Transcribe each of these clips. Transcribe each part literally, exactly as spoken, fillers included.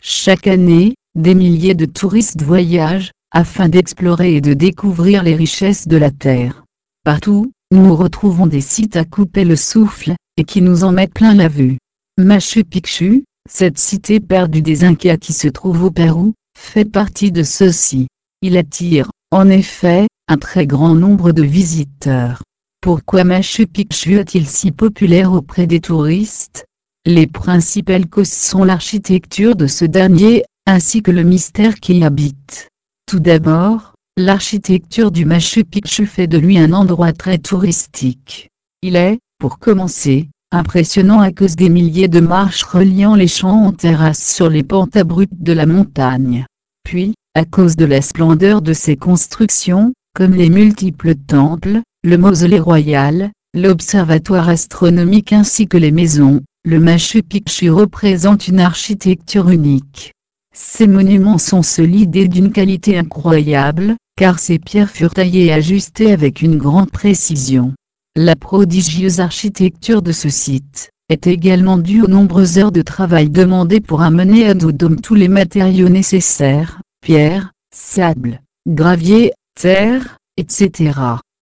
Chaque année, des milliers de touristes voyagent, afin d'explorer et de découvrir les richesses de la Terre. Partout, nous retrouvons des sites à couper le souffle, et qui nous en mettent plein la vue. Machu Picchu, cette cité perdue des Incas qui se trouve au Pérou, fait partie de ceux-ci. Il attire, en effet, un très grand nombre de visiteurs. Pourquoi Machu Picchu est-il si populaire auprès des touristes? Les principales causes sont l'architecture de ce dernier, ainsi que le mystère qui y habite. Tout d'abord, l'architecture du Machu Picchu fait de lui un endroit très touristique. Il est, pour commencer, impressionnant à cause des milliers de marches reliant les champs en terrasse sur les pentes abruptes de la montagne. Puis, à cause de la splendeur de ses constructions, comme les multiples temples, le mausolée royal, l'observatoire astronomique ainsi que les maisons, le Machu Picchu représente une architecture unique. Ces monuments sont solides et d'une qualité incroyable, car ces pierres furent taillées et ajustées avec une grande précision. La prodigieuse architecture de ce site est également due aux nombreuses heures de travail demandées pour amener à dos d'homme tous les matériaux nécessaires, pierre, sable, gravier, terre, et cetera.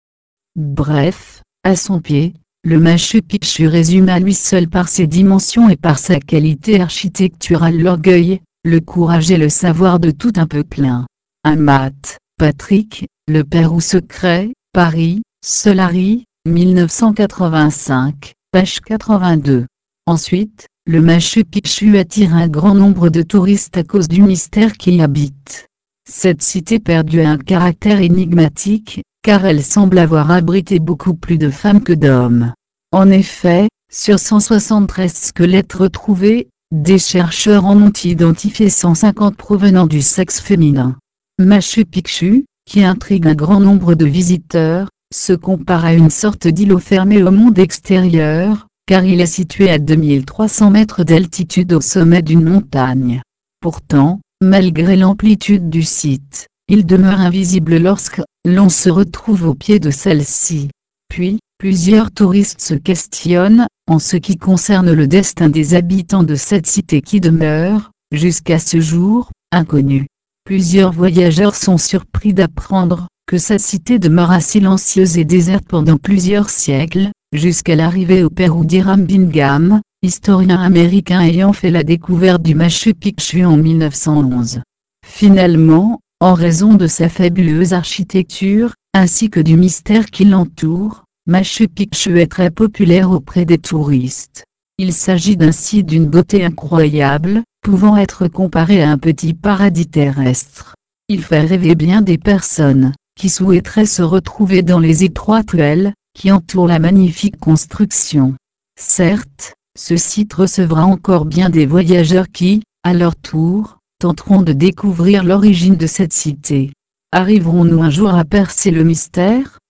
Bref, à son pied, le Machu Picchu résume à lui seul par ses dimensions et par sa qualité architecturale l'orgueil, le courage et le savoir de tout un peuple. Un Mat, Patrick, Le Pérou secret, Paris, Solari, mille neuf cent quatre-vingt-cinq, page quatre-vingt-deux. Ensuite, le Machu Picchu attire un grand nombre de touristes à cause du mystère qui y habite. Cette cité perdue a un caractère énigmatique, car elle semble avoir abrité beaucoup plus de femmes que d'hommes. En effet, sur cent soixante-treize squelettes retrouvés, des chercheurs en ont identifié cent cinquante provenant du sexe féminin. Machu Picchu, qui intrigue un grand nombre de visiteurs, se compare à une sorte d'îlot fermé au monde extérieur, car il est situé à deux mille trois cents mètres d'altitude au sommet d'une montagne. Pourtant, malgré l'amplitude du site, il demeure invisible lorsque l'on se retrouve au pied de celle-ci. Puis, plusieurs touristes se questionnent, en ce qui concerne le destin des habitants de cette cité qui demeure, jusqu'à ce jour, inconnue. Plusieurs voyageurs sont surpris d'apprendre que cette cité demeura silencieuse et déserte pendant plusieurs siècles, jusqu'à l'arrivée au Pérou d'Hiram Bingham, historien américain ayant fait la découverte du Machu Picchu en mille neuf cent onze. Finalement, en raison de sa fabuleuse architecture, ainsi que du mystère qui l'entoure, Machu Picchu est très populaire auprès des touristes. Il s'agit d'un site d'une beauté incroyable, pouvant être comparé à un petit paradis terrestre. Il fait rêver bien des personnes, qui souhaiteraient se retrouver dans les étroites ruelles, qui entourent la magnifique construction. Certes, ce site recevra encore bien des voyageurs qui, à leur tour, tenteront de découvrir l'origine de cette cité. Arriverons-nous un jour à percer le mystère?